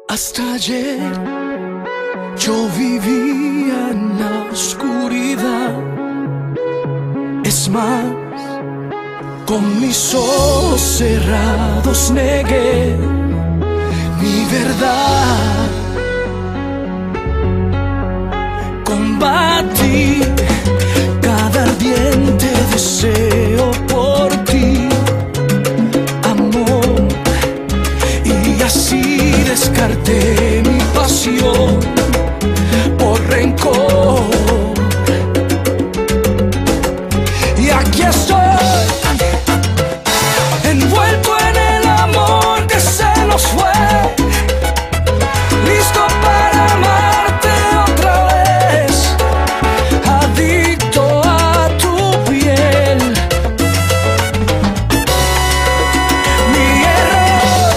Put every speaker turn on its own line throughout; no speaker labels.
Hasta ayer yo vivía en la oscuridad. Es más, con mis ojos cerrados negué mi verdad. Combatí cada ardiente deseo por ti, amor, y así descarté mi pasión por rencor. Y aquí estoy, envuelto en el amor que se nos fue, listo para amarte otra vez, adicto a tu piel. Mi error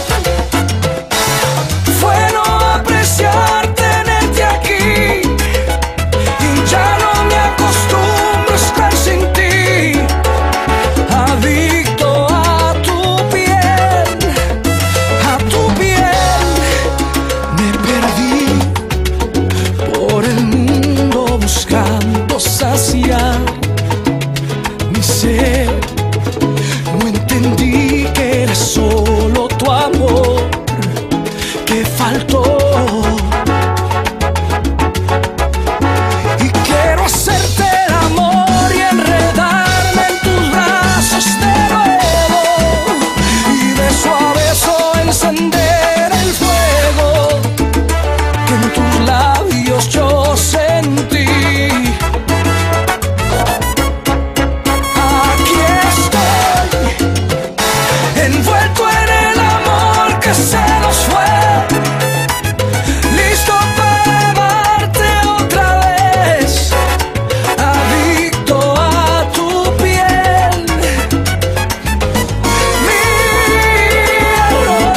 fue no apreciar tenerte aquí, y ya no me acostumbro a estar sin ti, adicto a tu piel, a tu piel. Me perdí por el mundo buscando saciar mi sed. No entendí que era solo tu amor que faltó. Y quiero hacerte el amor y enredarme en tus brazos de nuevo, y beso a beso encender el fuego que en tus labios yo sentí. Aquí estoy, envuelto en el amor que se nos fue, listo para amarte otra vez, adicto a tu piel. Mi error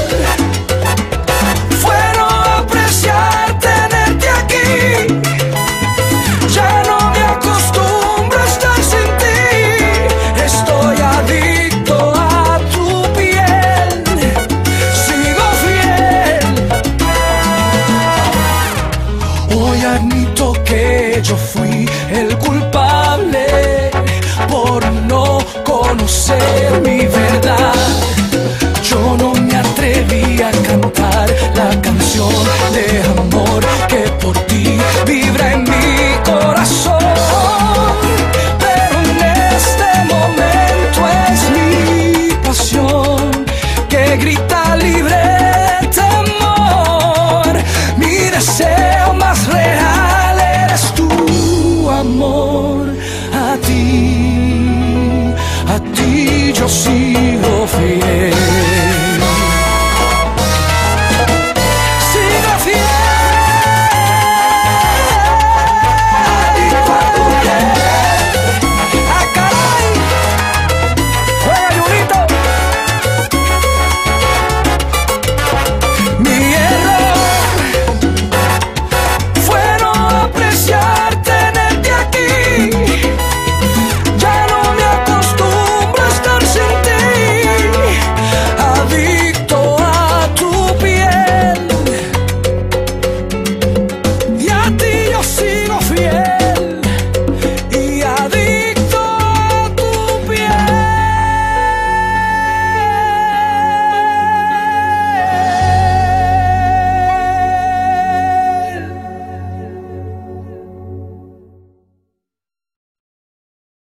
fue no apreciar tenerte aquí, ya no me acostumbro a estar sin ti, estoy adicto a tu piel, sigo fiel. Hoy admito que yo fui